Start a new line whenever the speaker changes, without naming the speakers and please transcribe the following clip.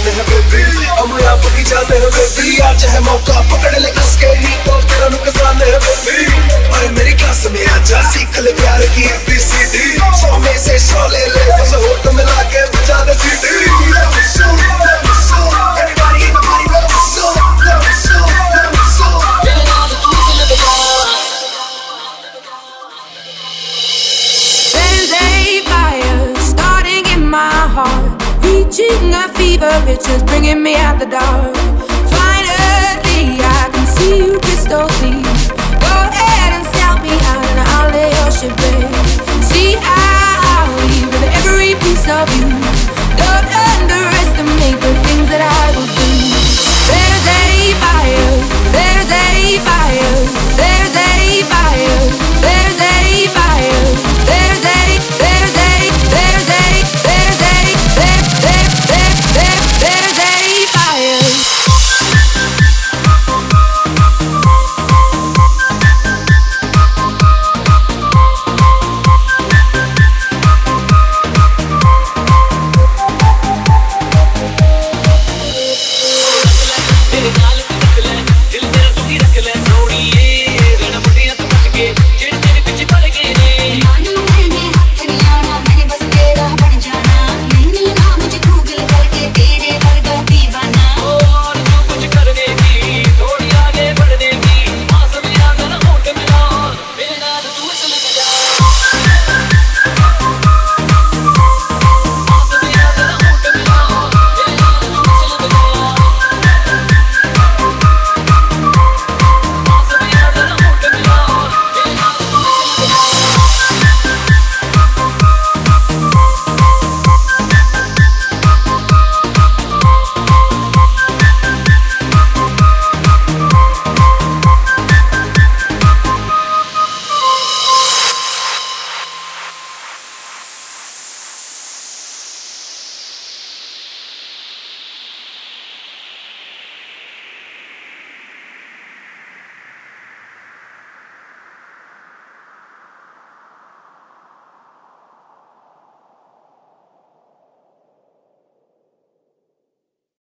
जाने हैं बेबी, हम यहाँ पकी जाने हैं बेबी, आज है मौका पकड़ ले कस के ही तो तेरा नुकसान है बेबी। अरे मेरी क्लास में आजा सीख ले प्यार की ABCD, 100 में से 100 ले ले बस होठ मिला के बजा दे सीटी। Everybody in the party love me so, love me so, love me so. Getting all the keys into the bar.
There's a fire starting in my heart, reaching a fever pitch, just bringing me out the dark. Finally, I can see you crystal clear. Go ahead and sell me out and I'll lay your shit bare. See how I leave with every piece of you. Don't underestimate the